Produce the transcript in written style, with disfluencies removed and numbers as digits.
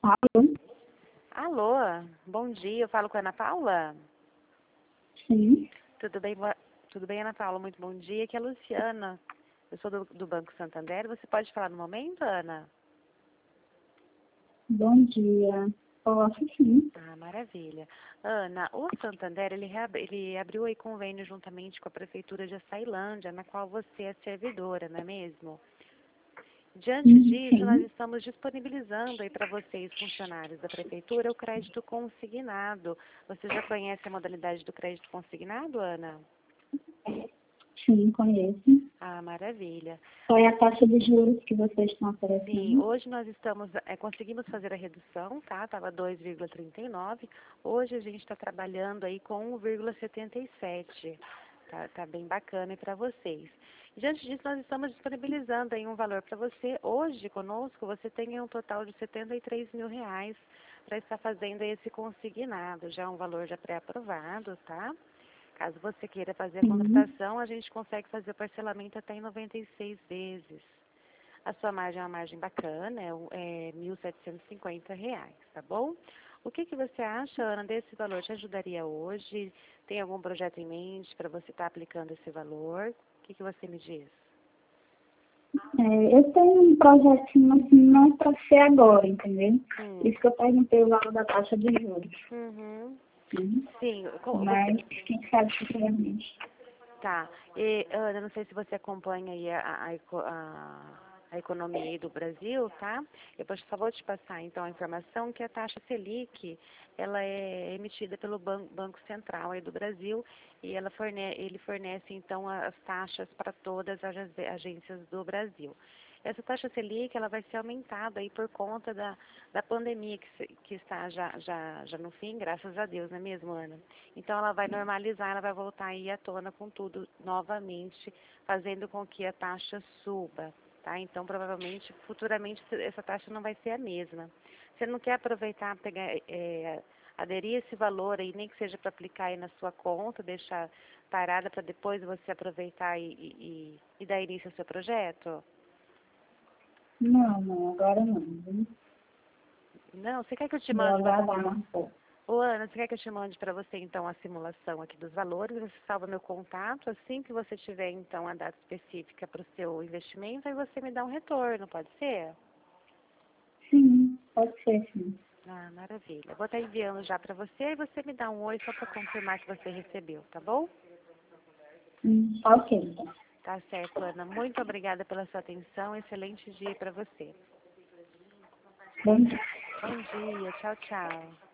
Alô? Alô, bom dia, eu falo com a Ana Paula? Sim. Tudo bem, tudo bem, Ana Paula? Muito bom dia, aqui é a Luciana. Eu sou do Banco Santander, você pode falar no momento, Ana? Bom dia. Posso sim. Ah, maravilha. Ana, o Santander, ele abriu aí convênio juntamente com a Prefeitura de Açailândia, na qual você é servidora, não é mesmo? Diante disso, nós Sim. estamos disponibilizando aí para vocês, funcionários da Prefeitura, o crédito consignado. Você já conhece a modalidade do crédito consignado, Ana? Sim, conheço. Ah, maravilha. Qual é a taxa de juros que vocês estão Sim, oferecendo? hoje nós conseguimos fazer a redução, tá? Estava 2,39. Hoje a gente está trabalhando aí com 1,77. Tá bem bacana para vocês. Diante disso, nós estamos disponibilizando aí um valor para você. Hoje, conosco, você tem um total de R$ 73.000 para estar fazendo esse consignado. Já é um valor já pré-aprovado, tá? Caso você queira fazer a Sim. contratação, a gente consegue fazer o parcelamento até em 96 vezes. A sua margem é uma margem bacana, é R$ 1.750, tá bom? O que você acha, Ana, desse valor? Te ajudaria hoje? Tem algum projeto em mente para você estar aplicando esse valor? O que você me diz? Eu tenho um projetinho assim, não para ser agora, entendeu? Por Hum. isso que eu perguntei o valor da taxa de juros. Uhum. Sim. Sim, você... Mas quem sabe futuramente. Tá. Ana, não sei se você acompanha aí a economia aí do Brasil, tá? Só vou te passar, então, a informação que a taxa Selic, ela é emitida pelo Banco Central aí do Brasil e ele fornece, então, as taxas para todas as agências do Brasil. Essa taxa Selic, ela vai ser aumentada aí por conta da pandemia que está já no fim, graças a Deus, não é mesmo, Ana? Então, ela vai normalizar, ela vai voltar aí à tona com tudo novamente, fazendo com que a taxa suba, tá? Então, provavelmente, futuramente, essa taxa não vai ser a mesma. Você não quer aproveitar, aderir esse valor aí, nem que seja para aplicar aí na sua conta, deixar parada para depois você aproveitar e dar início ao seu projeto? Não, agora não. Viu? Não, você quer que eu te Vou mande uma... aguardar um pouco. Ô, Ana, você quer que eu te mande para você, então, a simulação aqui dos valores? Você salva meu contato, assim que você tiver, então, a data específica para o seu investimento, aí você me dá um retorno, pode ser? Sim, pode ser sim. Ah, maravilha. Vou estar enviando já para você, e você me dá um oi só para confirmar que você recebeu, tá bom? Ok, então. Tá certo, Ana. Muito obrigada pela sua atenção. Excelente dia para você. Bom dia. Bom dia. Tchau, tchau.